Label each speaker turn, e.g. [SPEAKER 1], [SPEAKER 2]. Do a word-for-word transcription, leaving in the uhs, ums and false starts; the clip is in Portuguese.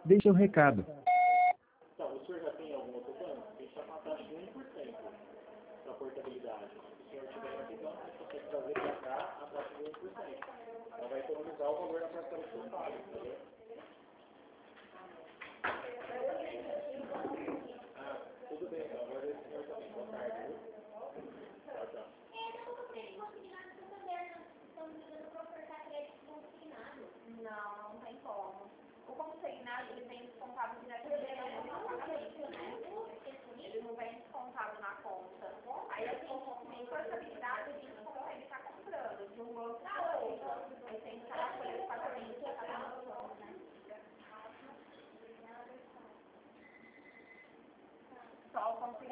[SPEAKER 1] Deixe um recado.
[SPEAKER 2] Então, o senhor já tem algum outro plano? A gente está com uma taxa de um por cento para portabilidade. Se o senhor tiver aqui, então, a gente consegue trazer para cá a taxa de um por cento. Então, vai economizar o valor na parcela que você paga, entendeu? Ah, tudo bem, então. Agora esse senhor também. Boa tarde, viu? Tchau, tchau.
[SPEAKER 3] Não, não tem como. O consignado, ele vem descontado diretamente no pagamento, né? Ele não vem descontado na conta. Aí, assim, sem portabilidade, a gente consegue estar comprando de um banco para outro. Aí tem que estar